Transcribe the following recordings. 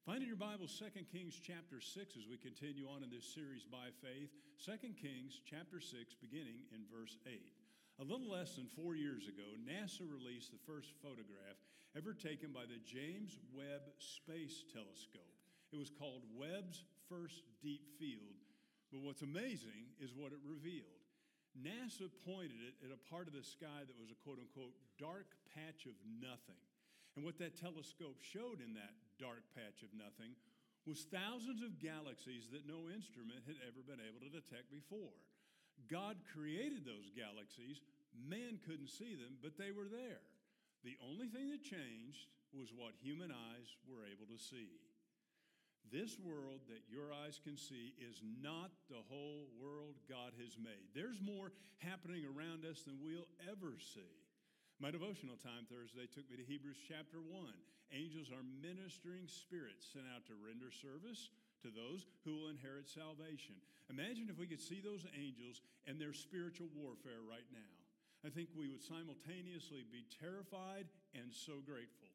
Find in your Bible 2 Kings chapter 6 as we continue on in this series by faith. 2 Kings chapter 6 beginning in verse 8. A little less than 4 years ago, NASA released the first photograph ever taken by the James Webb Space Telescope. It was called Webb's First Deep Field, but what's amazing is what it revealed. NASA pointed it at a part of the sky that was a quote-unquote dark patch of nothing. And what that telescope showed in that dark patch of nothing was thousands of galaxies that no instrument had ever been able to detect before. God created those galaxies. Man couldn't see them, but they were there. The only thing that changed was what human eyes were able to see. This world that your eyes can see is not the whole world God has made. There's more happening around us than we'll ever see. My devotional time Thursday took me to Hebrews chapter 1. Angels are ministering spirits sent out to render service to those who will inherit salvation. Imagine if we could see those angels and their spiritual warfare right now. I think we would simultaneously be terrified and so grateful.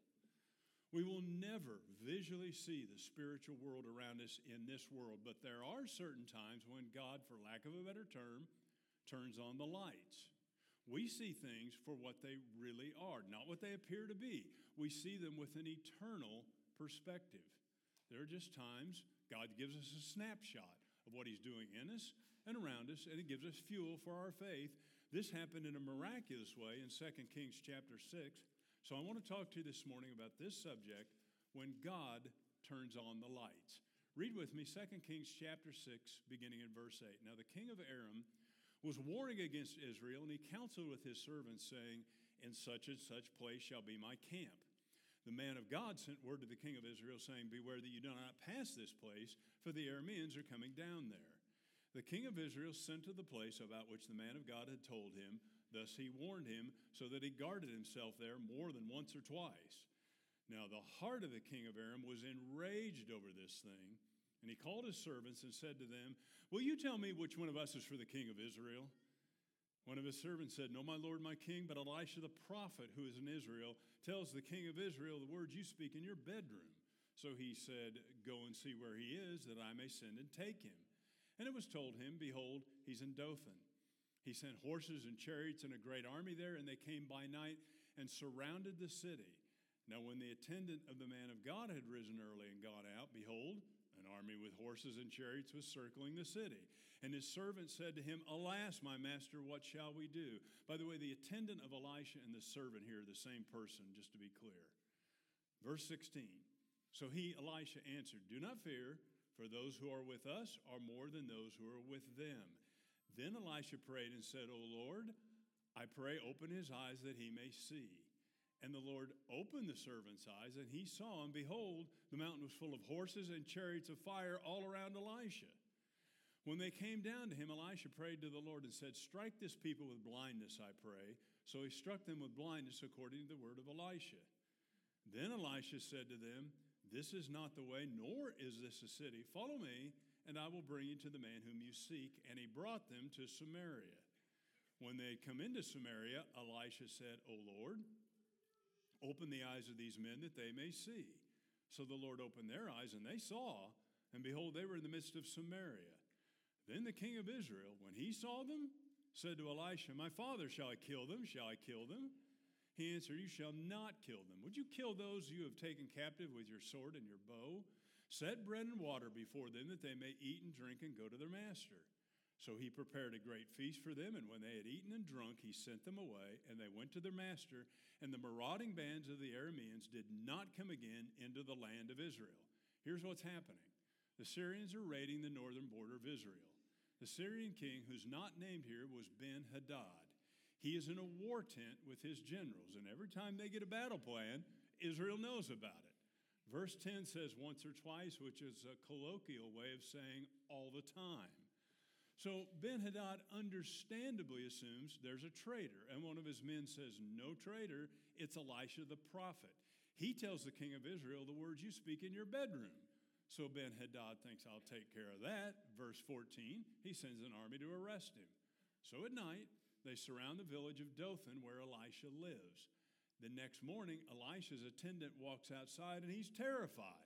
We will never visually see the spiritual world around us in this world, but there are certain times when God, for lack of a better term, turns on the lights. We see things for what they really are, not what they appear to be. We see them with an eternal perspective. There are just times God gives us a snapshot of what he's doing in us and around us, and it gives us fuel for our faith. This happened in a miraculous way in 2 Kings chapter 6. So I want to talk to you this morning about this subject, when God turns on the lights. Read with me 2 Kings chapter 6, beginning in verse 8. Now the king of Aram was warring against Israel, and he counseled with his servants, saying, in such and such place shall be my camp. The man of God sent word to the king of Israel, saying, beware that you do not pass this place, for the Arameans are coming down there. The king of Israel sent to the place about which the man of God had told him. Thus he warned him, so that he guarded himself there more than once or twice. Now the heart of the king of Aram was enraged over this thing, and he called his servants and said to them, will you tell me which one of us is for the king of Israel? One of his servants said, no, my lord, my king, but Elisha the prophet, who is in Israel, tells the king of Israel the words you speak in your bedroom. So he said, go and see where he is, that I may send and take him. And it was told him, behold, he's in Dothan. He sent horses and chariots and a great army there, and they came by night and surrounded the city. Now when the attendant of the man of God had risen early and gone out, behold, an army with horses and chariots was circling the city. And his servant said to him, alas, my master, what shall we do? By the way, the attendant of Elisha and the servant here are the same person, just to be clear. Verse 16, so he, Elisha, answered, do not fear, for those who are with us are more than those who are with them. Then Elisha prayed and said, O Lord, I pray, open his eyes that he may see. And the Lord opened the servant's eyes, and he saw, and behold, the mountain was full of horses and chariots of fire all around Elisha. When they came down to him, Elisha prayed to the Lord and said, strike this people with blindness, I pray. So he struck them with blindness according to the word of Elisha. Then Elisha said to them, this is not the way, nor is this a city. Follow me, and I will bring you to the man whom you seek. And he brought them to Samaria. When they had come into Samaria, Elisha said, O Lord, open the eyes of these men that they may see. So the Lord opened their eyes, and they saw, and behold, they were in the midst of Samaria. Then the king of Israel, when he saw them, said to Elisha, my father, shall I kill them? Shall I kill them? He answered, you shall not kill them. Would you kill those you have taken captive with your sword and your bow? Set bread and water before them, that they may eat and drink and go to their master. So he prepared a great feast for them, and when they had eaten and drunk, he sent them away, and they went to their master, and the marauding bands of the Arameans did not come again into the land of Israel. Here's what's happening. The Syrians are raiding the northern border of Israel. The Syrian king, who's not named here, was Ben-Hadad. He is in a war tent with his generals, and every time they get a battle plan, Israel knows about it. Verse 10 says once or twice, which is a colloquial way of saying all the time. So Ben-Hadad understandably assumes there's a traitor, and one of his men says, no traitor, it's Elisha the prophet. He tells the king of Israel the words you speak in your bedroom. So Ben-Hadad thinks, I'll take care of that. Verse 14, he sends an army to arrest him. So at night, they surround the village of Dothan where Elisha lives. The next morning, Elisha's attendant walks outside, and he's terrified.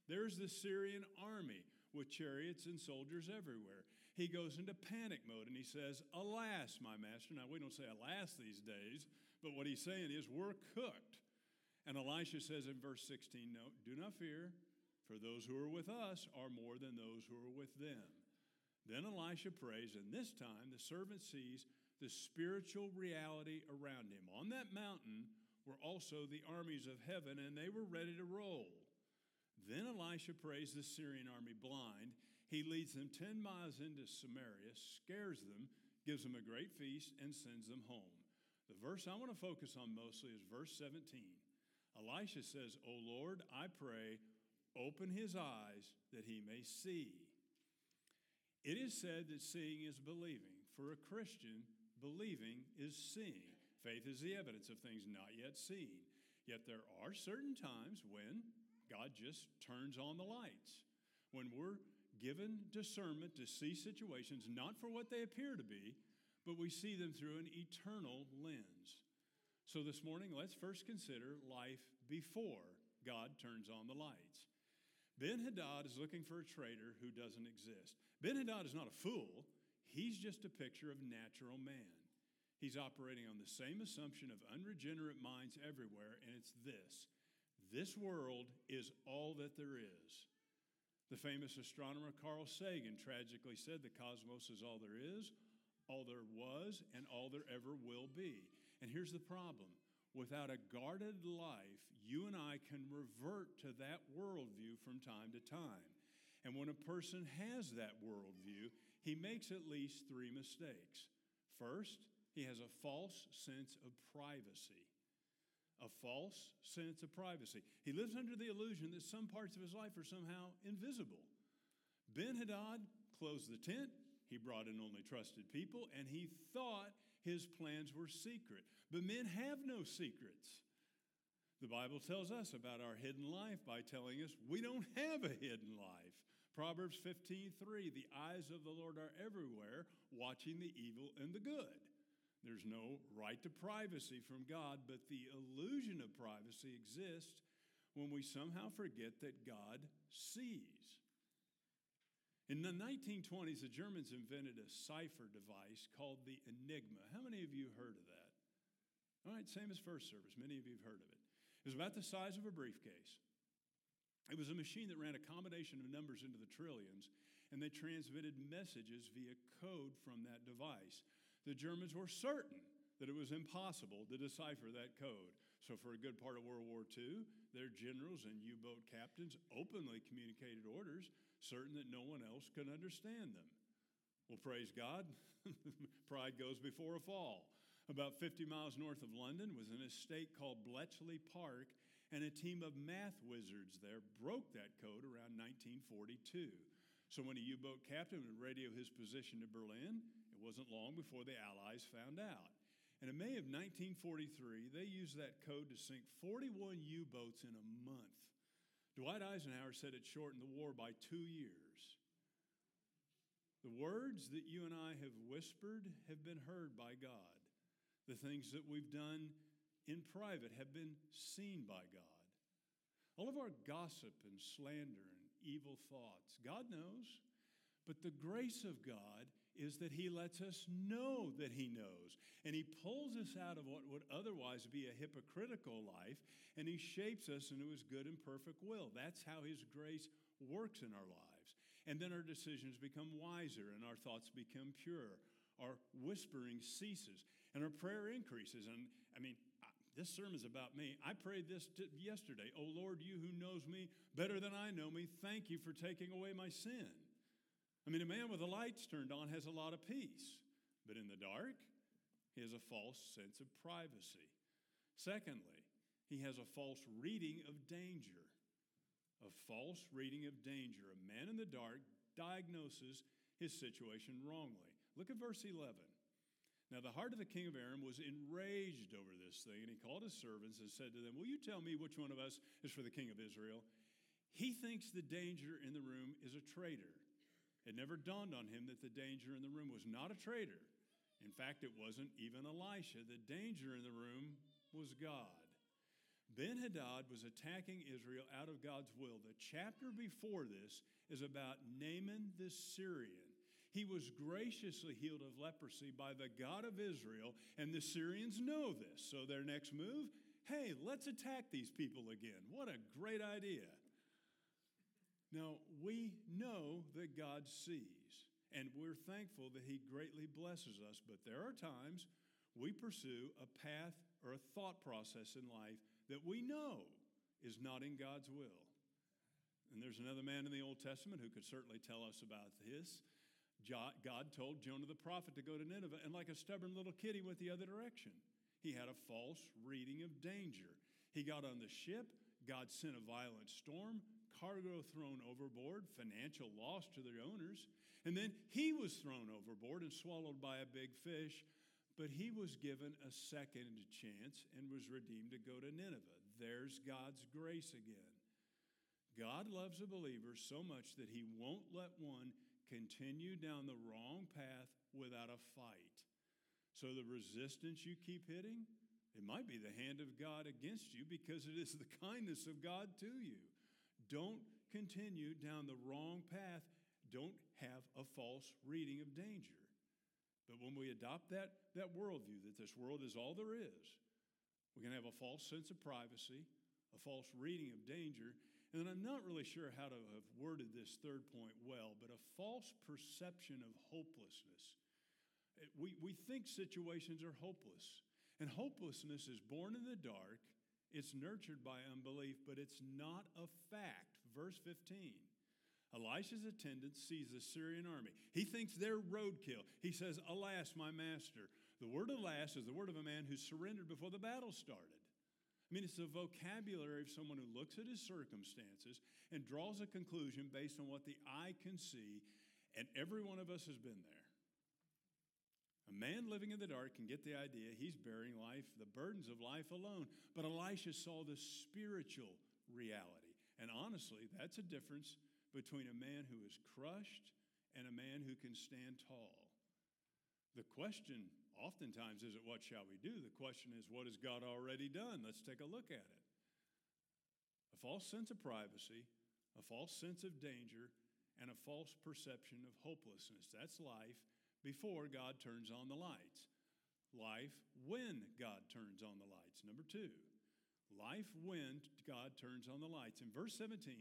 There's the Syrian army with chariots and soldiers everywhere. He goes into panic mode and he says, "Alas, my master." Now, we don't say alas these days, but what he's saying is, we're cooked. And Elisha says in verse 16, "No, do not fear, for those who are with us are more than those who are with them." Then Elisha prays, and this time the servant sees the spiritual reality around him. On that mountain were also the armies of heaven, and they were ready to roll. Then Elisha prays the Syrian army blind. He leads them 10 miles into Samaria, scares them, gives them a great feast, and sends them home. The verse I want to focus on mostly is verse 17. Elisha says, "O Lord, I pray, open his eyes that he may see." It is said that seeing is believing. For a Christian, believing is seeing. Faith is the evidence of things not yet seen. Yet there are certain times when God just turns on the lights, when we're given discernment to see situations not for what they appear to be, but we see them through an eternal lens. So this morning, let's first consider life before God turns on the lights. Ben-Hadad is looking for a traitor who doesn't exist. Ben-Hadad is not a fool. He's just a picture of natural man. He's operating on the same assumption of unregenerate minds everywhere, and it's this: this world is all that there is. The famous astronomer Carl Sagan tragically said the cosmos is all there is, all there was, and all there ever will be. And here's the problem. Without a guarded life, you and I can revert to that worldview from time to time. And when a person has that worldview, he makes at least 3 mistakes. First, he has a false sense of privacy. A false sense of privacy. He lives under the illusion that some parts of his life are somehow invisible. Ben-Hadad closed the tent. He brought in only trusted people, and he thought his plans were secret. But men have no secrets. The Bible tells us about our hidden life by telling us we don't have a hidden life. Proverbs 15:3, "The eyes of the Lord are everywhere, watching the evil and the good." There's no right to privacy from God, but the illusion of privacy exists when we somehow forget that God sees. In the 1920s, the Germans invented a cipher device called the Enigma. How many of you heard of that? All right, same as first service. Many of you have heard of it. It was about the size of a briefcase. It was a machine that ran a combination of numbers into the trillions, and they transmitted messages via code from that device. The Germans were certain that it was impossible to decipher that code. So for a good part of World War II, their generals and U-boat captains openly communicated orders, certain that no one else could understand them. Well, praise God, pride goes before a fall. About 50 miles north of London was an estate called Bletchley Park, and a team of math wizards there broke that code around 1942. So when a U-boat captain would radio his position to Berlin, it wasn't long before the Allies found out. And in May of 1943, they used that code to sink 41 U-boats in a month. Dwight Eisenhower said it shortened the war by 2 years. The words that you and I have whispered have been heard by God. The things that we've done in private have been seen by God. All of our gossip and slander and evil thoughts, God knows. But the grace of God is that He lets us know that He knows. And He pulls us out of what would otherwise be a hypocritical life, and He shapes us into His good and perfect will. That's how His grace works in our lives. And then our decisions become wiser, and our thoughts become pure. Our whispering ceases, and our prayer increases. And this sermon's about me. I prayed this yesterday. "Oh Lord, you who knows me better than I know me, thank you for taking away my sin." A man with the lights turned on has a lot of peace, but in the dark, he has a false sense of privacy. Secondly, he has a false reading of danger. A false reading of danger. A man in the dark diagnoses his situation wrongly. Look at verse 11. "Now the heart of the king of Aram was enraged over this thing, and he called his servants and said to them, 'Will you tell me which one of us is for the king of Israel?' He thinks the danger in the room is a traitor." It never dawned on him that the danger in the room was not a traitor. In fact, it wasn't even Elisha. The danger in the room was God. Ben-Hadad was attacking Israel out of God's will. The chapter before this is about Naaman the Syrian. He was graciously healed of leprosy by the God of Israel, and the Syrians know this. So their next move, hey, let's attack these people again. What a great idea. Now, we know that God sees, and we're thankful that He greatly blesses us, but there are times we pursue a path or a thought process in life that we know is not in God's will. And there's another man in the Old Testament who could certainly tell us about this. God told Jonah the prophet to go to Nineveh, and like a stubborn little kid, he went the other direction. He had a false reading of danger. He got on the ship. God sent a violent storm, cargo thrown overboard, financial loss to their owners, and then he was thrown overboard and swallowed by a big fish, but he was given a second chance and was redeemed to go to Nineveh. There's God's grace again. God loves a believer so much that He won't let one continue down the wrong path without a fight. So the resistance you keep hitting, it might be the hand of God against you because it is the kindness of God to you. Don't continue down the wrong path. Don't have a false reading of danger. But when we adopt that worldview, that this world is all there is, we can have a false sense of privacy, a false reading of danger, and then I'm not really sure how to have worded this third point well, but a false perception of hopelessness. We think situations are hopeless, and hopelessness is born in the dark. It's nurtured by unbelief, but it's not a fact. Verse 15. Elisha's attendant sees the Syrian army. He thinks they're roadkill. He says, "Alas, my master." The word alas is the word of a man who surrendered before the battle started. I mean, it's the vocabulary of someone who looks at his circumstances and draws a conclusion based on what the eye can see, and every one of us has been there. A man living in the dark can get the idea he's bearing life, the burdens of life alone. But Elisha saw the spiritual reality. And honestly, that's a difference between a man who is crushed and a man who can stand tall. The question oftentimes isn't what shall we do? The question is, what has God already done? Let's take a look at it. A false sense of privacy, a false sense of danger, and a false perception of hopelessness. That's life before God turns on the lights. Life when God turns on the lights. Number 2, life when God turns on the lights. In verse 17,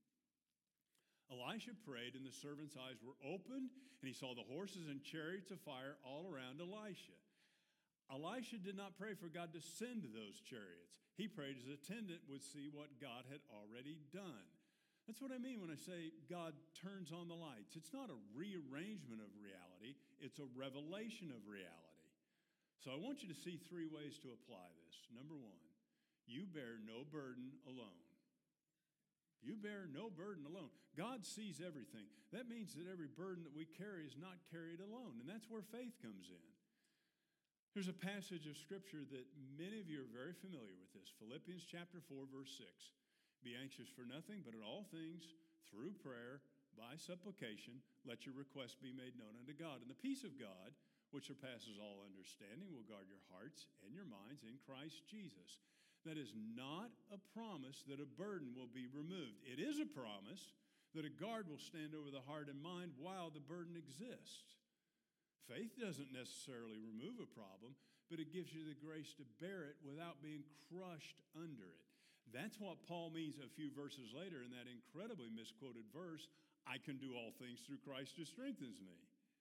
Elisha prayed, and the servant's eyes were opened, and he saw the horses and chariots of fire all around Elisha. Elisha did not pray for God to send those chariots. He prayed his attendant would see what God had already done. That's what I mean when I say God turns on the lights. It's not a rearrangement of reality. It's a revelation of reality. So I want you to see 3 ways to apply this. Number 1, you bear no burden alone. You bear no burden alone. God sees everything. That means that every burden that we carry is not carried alone, and that's where faith comes in. There's a passage of Scripture that many of you are very familiar with this. Philippians chapter 4, verse 6. Be anxious for nothing, but in all things, through prayer, by supplication, let your requests be made known unto God. And the peace of God, which surpasses all understanding, will guard your hearts and your minds in Christ Jesus. That is not a promise that a burden will be removed. It is a promise that a guard will stand over the heart and mind while the burden exists. Faith doesn't necessarily remove a problem, but it gives you the grace to bear it without being crushed under it. That's what Paul means a few verses later in that incredibly misquoted verse, I can do all things through Christ who strengthens me.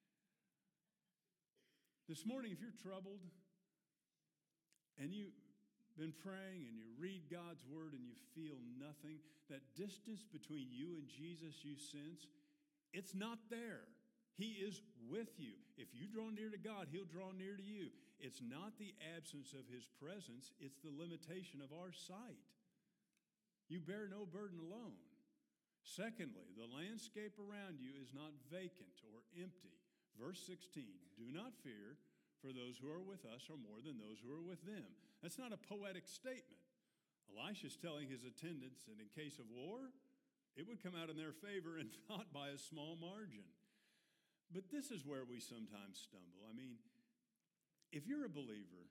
This morning, if you're troubled and you've been praying and you read God's word and you feel nothing, that distance between you and Jesus you sense, it's not there. He is with you. If you draw near to God, He'll draw near to you. It's not the absence of His presence, it's the limitation of our sight. You bear no burden alone. Secondly, the landscape around you is not vacant or empty. Verse 16, do not fear, for those who are with us are more than those who are with them. That's not a poetic statement. Elisha's telling his attendants that in case of war, it would come out in their favor and not by a small margin. But this is where we sometimes stumble. I mean, if you're a believer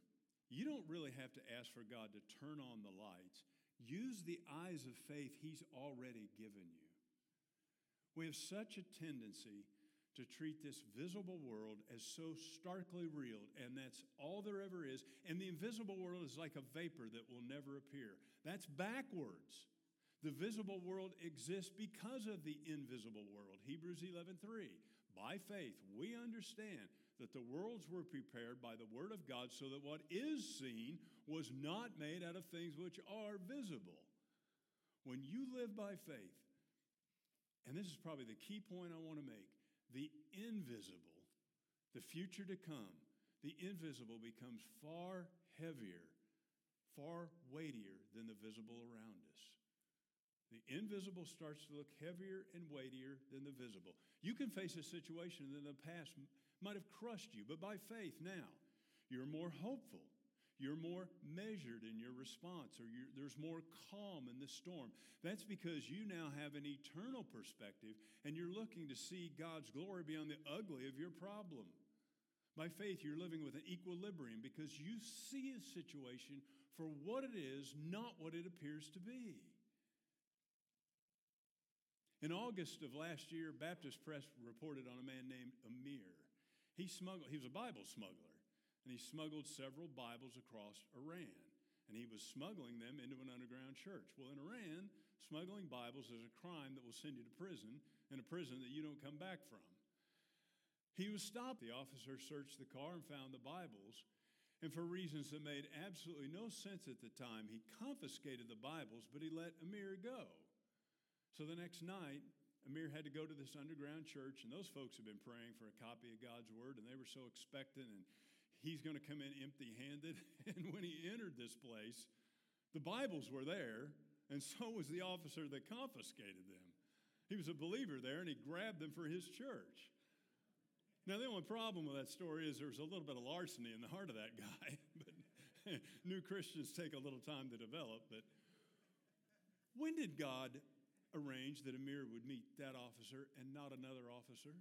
you don't really have to ask for God to turn on the lights. Use the eyes of faith He's already given you. We have such a tendency to treat this visible world as so starkly real, and that's all there ever is. And the invisible world is like a vapor that will never appear. That's backwards. The visible world exists because of the invisible world. Hebrews 11:3. By faith, we understand that the worlds were prepared by the word of God so that what is seen was not made out of things which are visible. When you live by faith, and this is probably the key point I want to make, the invisible, the future to come, the invisible becomes far heavier, far weightier than the visible around us. The invisible starts to look heavier and weightier than the visible. You can face a situation that in the past might have crushed you, but by faith now, you're more hopeful. You're more measured in your response, or there's more calm in the storm. That's because you now have an eternal perspective, and you're looking to see God's glory beyond the ugly of your problem. By faith, you're living with an equilibrium because you see a situation for what it is, not what it appears to be. In August of last year, Baptist Press reported on a man named Amir. He was a Bible smuggler. And he smuggled several Bibles across Iran. And he was smuggling them into an underground church. Well, in Iran, smuggling Bibles is a crime that will send you to prison, and a prison that you don't come back from. He was stopped. The officer searched the car and found the Bibles. And for reasons that made absolutely no sense at the time, he confiscated the Bibles, but he let Amir go. So the next night, Amir had to go to this underground church, and those folks had been praying for a copy of God's Word, and they were so expectant, and he's going to come in empty-handed. And when he entered this place, the Bibles were there, and so was the officer that confiscated them. He was a believer there, and he grabbed them for his church. Now, the only problem with that story is there was a little bit of larceny in the heart of that guy. But new Christians take a little time to develop. But when did God arrange that Amir would meet that officer and not another officer?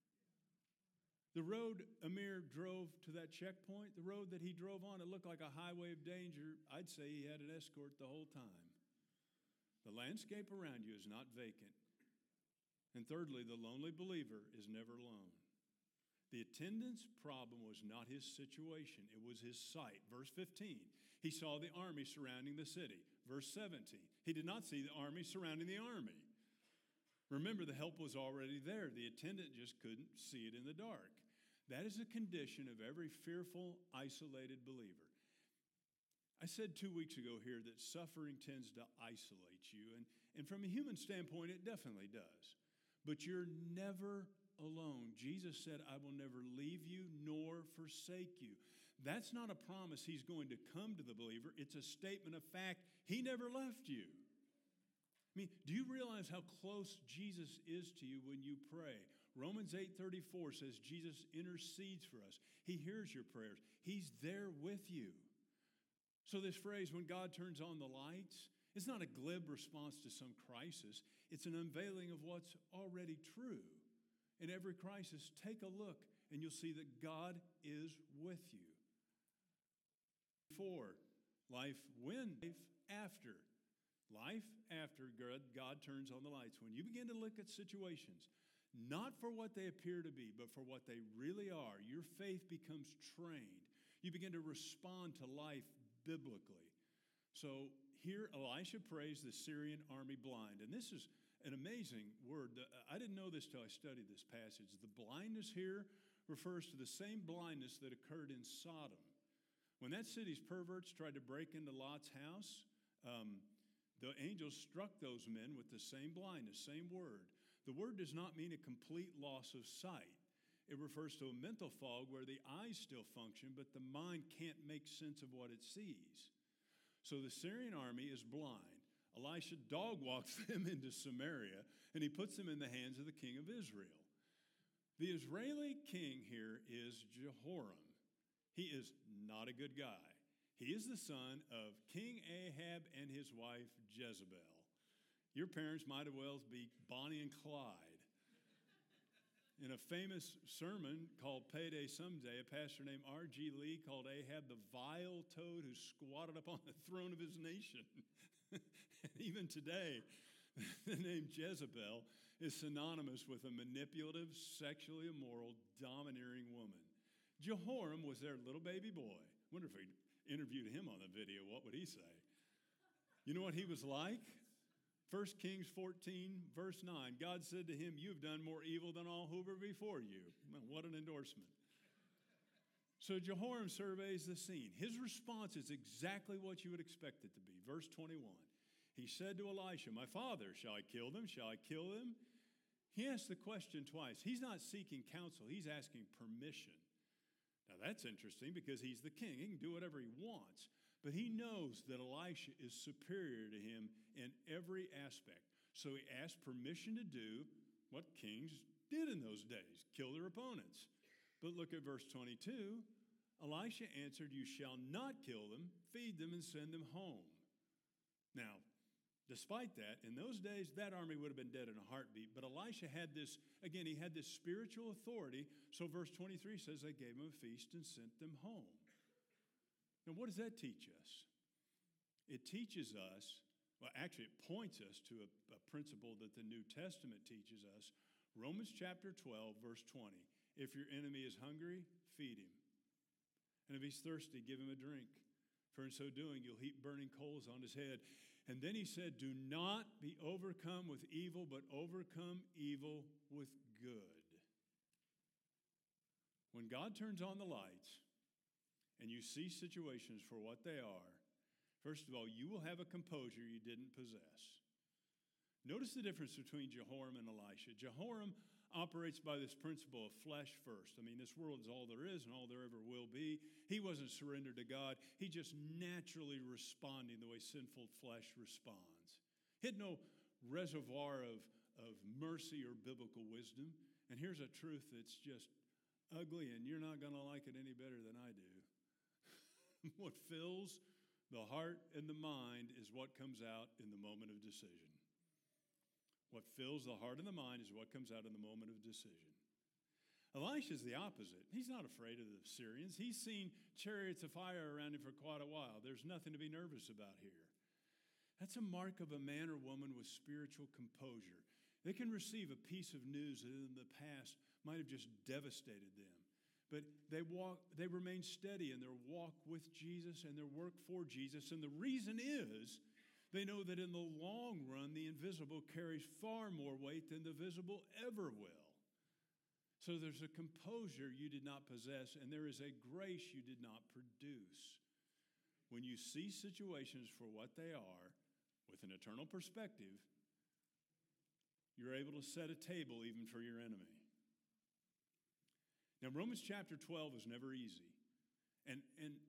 The road Amir drove to that checkpoint, the road that he drove on, it looked like a highway of danger. I'd say he had an escort the whole time. The landscape around you is not vacant. And thirdly, the lonely believer is never alone. The attendant's problem was not his situation, it was his sight. Verse 15, he saw the army surrounding the city. Verse 17, he did not see the army surrounding the army. Remember, the help was already there. The attendant just couldn't see it in the dark. That is a condition of every fearful, isolated believer. I said 2 weeks ago here that suffering tends to isolate you, and from a human standpoint, it definitely does. But you're never alone. Jesus said, I will never leave you nor forsake you. That's not a promise he's going to come to the believer. It's a statement of fact. He never left you. I mean, do you realize how close Jesus is to you when you pray? Romans 8:34 says Jesus intercedes for us. He hears your prayers. He's there with you. So this phrase, when God turns on the lights, it's not a glib response to some crisis. It's an unveiling of what's already true. In every crisis, take a look and you'll see that God is with you. 4, life when, life after. Life after God turns on the lights. When you begin to look at situations, not for what they appear to be, but for what they really are, your faith becomes trained. You begin to respond to life biblically. So here Elisha prays the Syrian army blind. And this is an amazing word. I didn't know this till I studied this passage. The blindness here refers to the same blindness that occurred in Sodom. When that city's perverts tried to break into Lot's house, the angels struck those men with the same blindness, same word. The word does not mean a complete loss of sight. It refers to a mental fog where the eyes still function, but the mind can't make sense of what it sees. So the Syrian army is blind. Elisha dog walks them into Samaria, and he puts them in the hands of the king of Israel. The Israeli king here is Jehoram. He is not a good guy. He is the son of King Ahab and his wife Jezebel. Your parents might as well be Bonnie and Clyde. In a famous sermon called Payday Someday, a pastor named R.G. Lee called Ahab the vile toad who squatted upon the throne of his nation. Even today, the name Jezebel is synonymous with a manipulative, sexually immoral, domineering woman. Jehoram was their little baby boy. Wonder if we interviewed him on the video, what would he say? You know what he was like? 1 Kings 14, verse 9, God said to him, "You've done more evil than all who were before you." Well, what an endorsement. So Jehoram surveys the scene. His response is exactly what you would expect it to be. Verse 21, he said to Elisha, "My father, shall I kill them? Shall I kill them?" He asked the question twice. He's not seeking counsel. He's asking permission. Now that's interesting because he's the king. He can do whatever he wants. But he knows that Elisha is superior to him in every aspect. So he asked permission to do what kings did in those days, kill their opponents. But look at verse 22. Elisha answered, "You shall not kill them, feed them, and send them home." Now, despite that, in those days, that army would have been dead in a heartbeat. But Elisha had this, again, he had this spiritual authority. So verse 23 says they gave him a feast and sent them home. Now, what does that teach us? It teaches us, well, actually, it points us to a principle that the New Testament teaches us. Romans chapter 12, verse 20. If your enemy is hungry, feed him. And if he's thirsty, give him a drink. For in so doing, you'll heap burning coals on his head. And then he said, do not be overcome with evil, but overcome evil with good. When God turns on the lights, and you see situations for what they are, first of all, you will have a composure you didn't possess. Notice the difference between Jehoram and Elisha. Jehoram operates by this principle of flesh first. I mean, this world is all there is and all there ever will be. He wasn't surrendered to God. He just naturally responding the way sinful flesh responds. He had no reservoir of mercy or biblical wisdom. And here's a truth that's just ugly, and you're not going to like it any better than I do. What fills the heart and the mind is what comes out in the moment of decision. What fills the heart and the mind is what comes out in the moment of decision. Elisha is the opposite. He's not afraid of the Syrians. He's seen chariots of fire around him for quite a while. There's nothing to be nervous about here. That's a mark of a man or woman with spiritual composure. They can receive a piece of news that in the past might have just devastated them. But they remain steady in their walk with Jesus and their work for Jesus. And the reason is they know that in the long run, the invisible carries far more weight than the visible ever will. So there's a composure you did not possess, and there is a grace you did not produce. When you see situations for what they are, with an eternal perspective, you're able to set a table even for your enemy. Now, Romans chapter 12 is never easy. And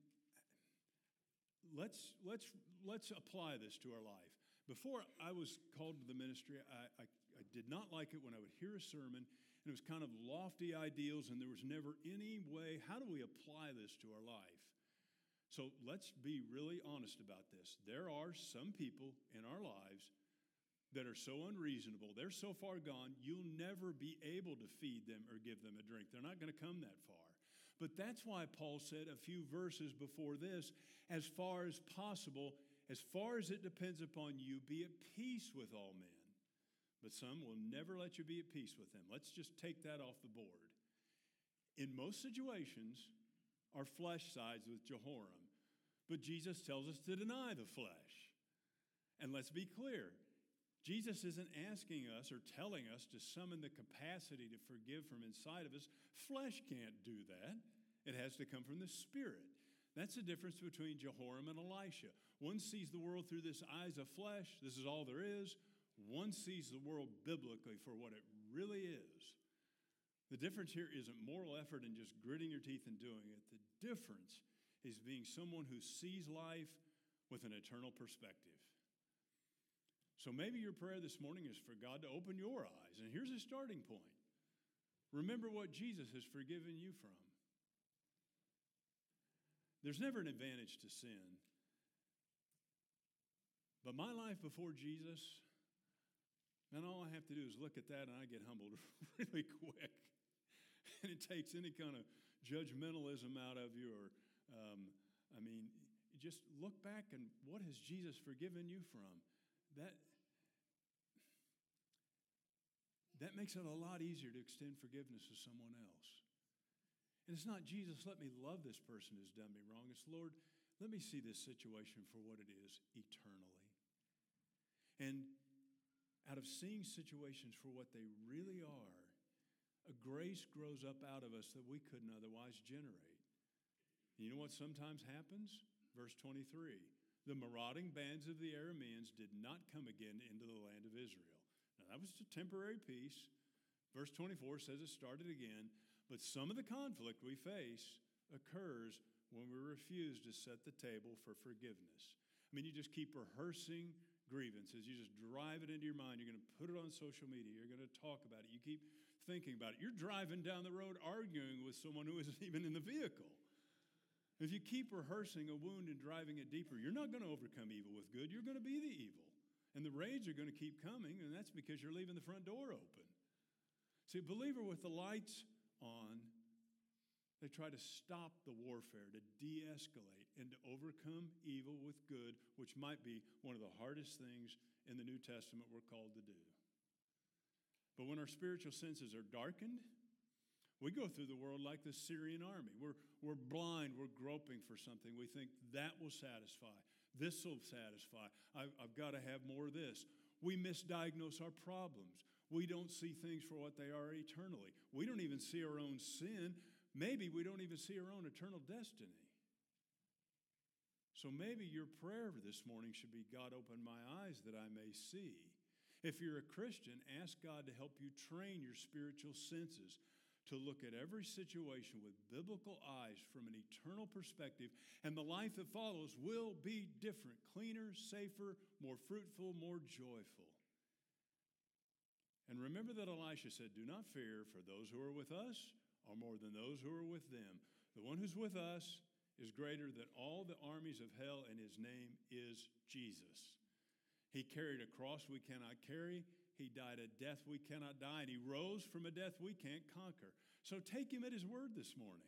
let's apply this to our life. Before I was called to the ministry, I did not like it when I would hear a sermon, and it was kind of lofty ideals, and there was never any way, how do we apply this to our life? So let's be really honest about this. There are some people in our lives that are so unreasonable, they're so far gone, you'll never be able to feed them or give them a drink. They're not going to come that far. But that's why Paul said a few verses before this, as far as possible, as far as it depends upon you, be at peace with all men. But some will never let you be at peace with them. Let's just take that off the board. In most situations, our flesh sides with Jehoram, but Jesus tells us to deny the flesh. And let's be clear, Jesus isn't asking us or telling us to summon the capacity to forgive from inside of us. Flesh can't do that. It has to come from the Spirit. That's the difference between Jehoram and Elisha. One sees the world through this eyes of flesh. This is all there is. One sees the world biblically for what it really is. The difference here isn't moral effort and just gritting your teeth and doing it. The difference is being someone who sees life with an eternal perspective. So maybe your prayer this morning is for God to open your eyes. And here's a starting point. Remember what Jesus has forgiven you from. There's never an advantage to sin. But my life before Jesus, man, all I have to do is look at that and I get humbled really quick. and it takes any kind of judgmentalism out of you, or, just look back and what has Jesus forgiven you from? That makes it a lot easier to extend forgiveness to someone else. And it's not, Jesus, let me love this person who's done me wrong. It's, Lord, let me see this situation for what it is eternally. And out of seeing situations for what they really are, a grace grows up out of us that we couldn't otherwise generate. You know what sometimes happens? Verse 23, the marauding bands of the Arameans did not come again into the land of Israel. Now, that was a temporary peace. Verse 24 says it started again, but some of the conflict we face occurs when we refuse to set the table for forgiveness. You just keep rehearsing grievances. You just drive it into your mind. You're going to put it on social media. You're going to talk about it. You keep thinking about it. You're driving down the road arguing with someone who isn't even in the vehicle. If you keep rehearsing a wound and driving it deeper, you're not going to overcome evil with good. You're going to be the evil. And the rage are going to keep coming, and that's because you're leaving the front door open. See, a believer with the lights on, they try to stop the warfare, to de-escalate, and to overcome evil with good, which might be one of the hardest things in the New Testament we're called to do. But when our spiritual senses are darkened, we go through the world like the Syrian army. We're blind. We're groping for something. We think that will satisfy. This will satisfy. I've got to have more of this. We misdiagnose our problems. We don't see things for what they are eternally. We don't even see our own sin. Maybe we don't even see our own eternal destiny. So maybe your prayer this morning should be, God, open my eyes that I may see. If you're a Christian, ask God to help you train your spiritual senses to look at every situation with biblical eyes from an eternal perspective, and the life that follows will be different, cleaner, safer, more fruitful, more joyful. And remember that Elisha said, do not fear, for those who are with us are more than those who are with them. The one who's with us is greater than all the armies of hell, and his name is Jesus. He carried a cross we cannot carry. He died a death we cannot die, and he rose from a death we can't conquer. So take him at his word this morning.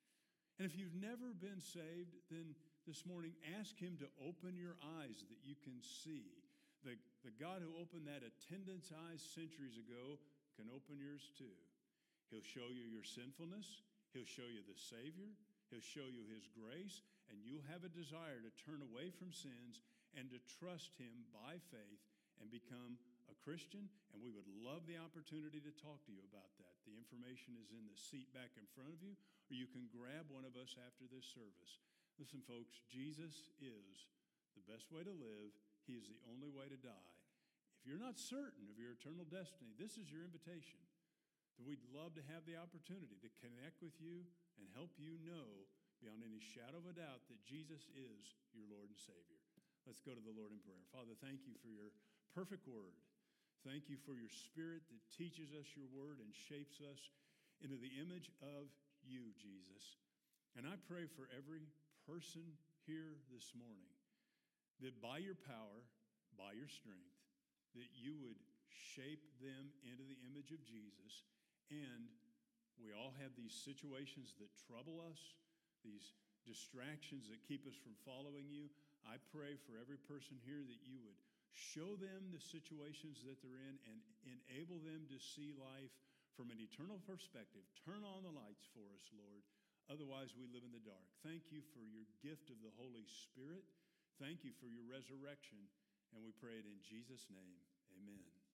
And if you've never been saved, then this morning ask him to open your eyes that you can see. The God who opened that attendant's eyes centuries ago can open yours too. He'll show you your sinfulness. He'll show you the Savior. He'll show you his grace, and you'll have a desire to turn away from sins and to trust him by faith and become a Christian, and we would love the opportunity to talk to you about that. The information is in the seat back in front of you, or you can grab one of us after this service. Listen, folks, Jesus is the best way to live. He is the only way to die. If you're not certain of your eternal destiny, this is your invitation. That we'd love to have the opportunity to connect with you and help you know beyond any shadow of a doubt that Jesus is your Lord and Savior. Let's go to the Lord in prayer. Father, thank you for your perfect word. Thank you for your Spirit that teaches us your word and shapes us into the image of you, Jesus. And I pray for every person here this morning that by your power, by your strength, that you would shape them into the image of Jesus. And we all have these situations that trouble us, these distractions that keep us from following you. I pray for every person here that you would show them the situations that they're in and enable them to see life from an eternal perspective. Turn on the lights for us, Lord. Otherwise, we live in the dark. Thank you for your gift of the Holy Spirit. Thank you for your resurrection. And we pray it in Jesus' name. Amen.